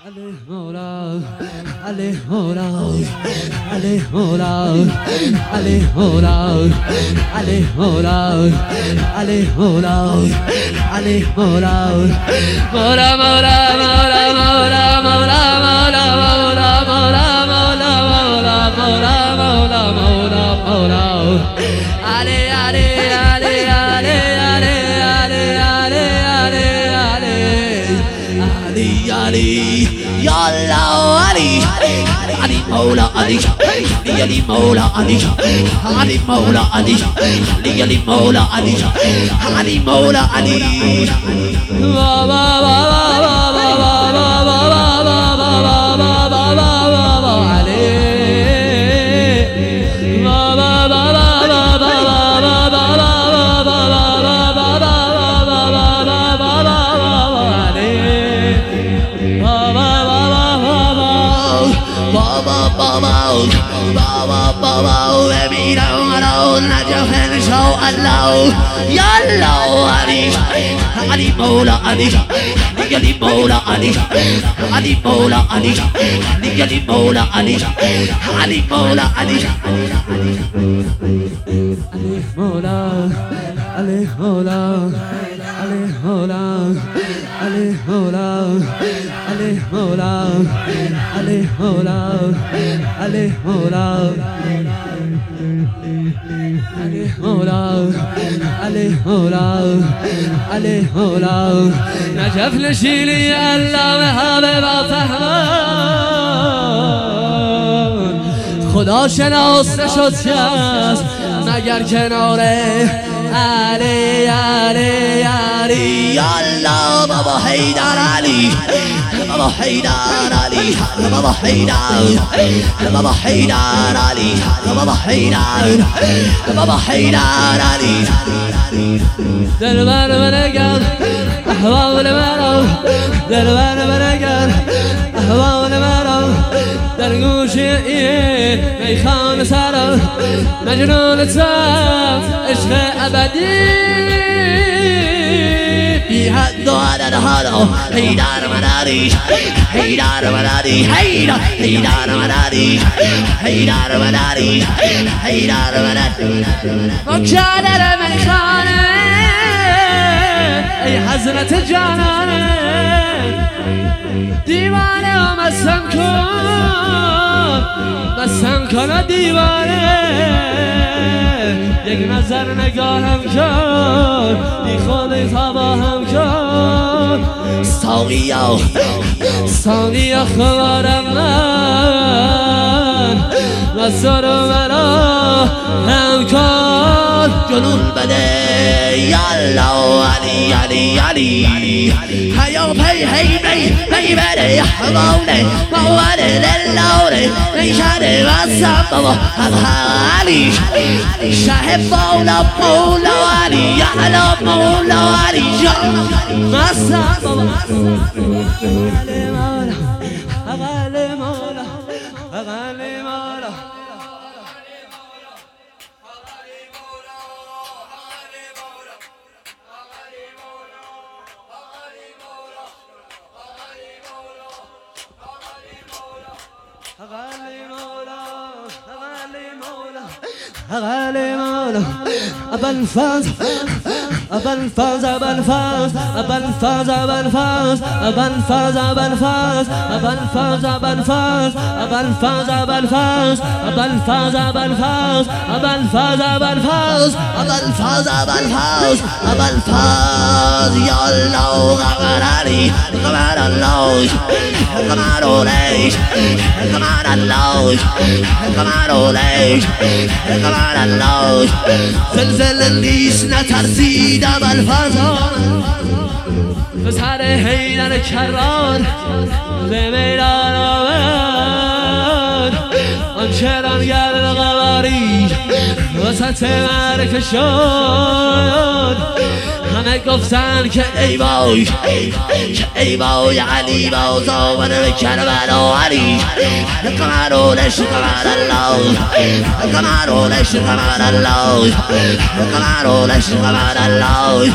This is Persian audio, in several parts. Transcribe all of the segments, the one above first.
عليه مولا عليه مولا عليه مولا عليه مولا عليه مولا عليه مولا عليه مولا مولا مولا مولا مولا مولا مولا مولا مولا مولا مولا مولا مولا مولا علي علي علي علي علي علي علي علي علي علي يا الله علي علي مولا علي علي مولا علي علي مولا علي علي مولا علي علي مولا علي علي مولا علي علي مولا علي علي مولا علي علي مولا علي علي مولا علي مولا علي مولا علي مولا علي مولا علي مولا علي مولا علي مولا عليه مولا عليه مولا عليه مولا نجف نشيلي الله وهابه فهمان خدا شناس نشد کس مگر کناره علی علی علی الله بابا حیدر علی بابا حیدر علی بابا حیدر بابا حیدر علی بابا حیدر بابا حیدر علی دلبر منگر احوال مرا دلبر منگر احوال مرا در گوش این میخان سرا مجنون تام عشق ابدی بی حد و عدد حالا حیدر منادی حیدر منادی حیدر حیدر منادی حیدر منادی حیدر منادی مکادر میخانه ای حضرت جانانه دیوانه و مسن کن دیوانه یک نظر نگاهم کن بی خود تباهم کن ساقیا ساقیا خبرم من و سر مرا هم کن جنون بده یالله علی علی علی هیا پی هی بی بره حمونه موانه للونه نیشانه واسم بابا علی شه مولا مولا علی یعلا مولا علی جان واسم بابا علی مولا علی مولا علی مولا أغالي مولا أبن فاز أبن فاز أبن فاز أبن فاز أبن فاز أبن فاز أبن فاز أبن فاز أبن فاز أبن فاز أبن فاز أبن فاز أبن فاز أبن فاز أبن فاز أبن فاز أبن فاز أبن فاز يا الله غفر علي غفر الله غفر عليك غفر الله غفر عليك غفر الله زلزل نیست نترسیدم الفازان پسر حیدر کرار به میدان آمد آن چران گرد قبر علی وسط مرکه شد همه گفتن که ای وای ای وای علی باز آمده به کربلا علی قمرونش قمر الله قمرونش قمر الله قمرونش قمر الله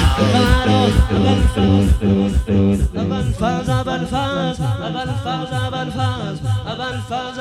أبنفاز أبنفاز أبنفاز أبنفاز أبنفاز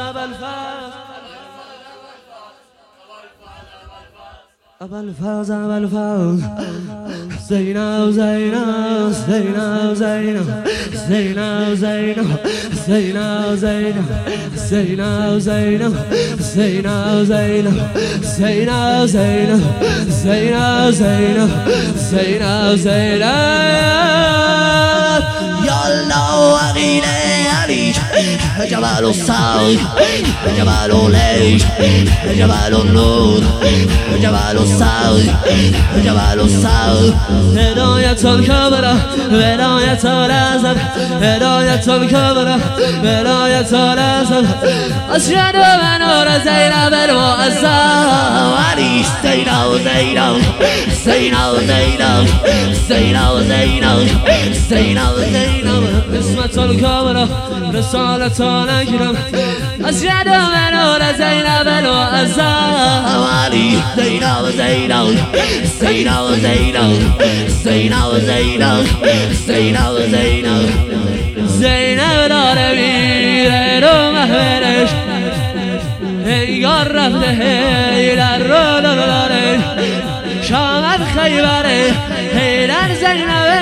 أبنفاز أبنفاز زينب زينب زينب زينب زينب زينب زينب زينب زينب زينب زينب زينب زينب زينب زينب زينب زينب زينب يا الله أغيلي علي جبال الصوت جبال الليل جبال النور جبال الصوت جبال الصوت هداية الكبرى ولاية الأزل هداية الكبرى ولاية الأزل أشهد بنور زينب المؤسسة علي زينب زينب زينب زينب زينب زينب زينب زينب قسمة الكبرى رسالة الأكرم أشهد بنور زينب المؤسسة علي زينب زينب زينب زينب زينب زينب زينب زينب زينب العالمين رو محورش انگار رفته در رو دارش شامت خیبره حیدر زینبه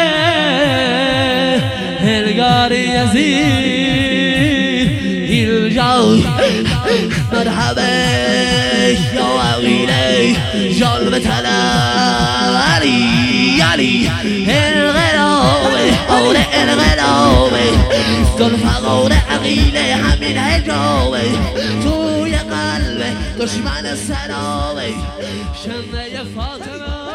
انگار یزید الجو مرحبا یا عقیله جال بطلب علی علی انقلابه قول انقلابه ذوالفقار عقیله همین حجابه توی قلب دشمن سرابه شمه فاطمه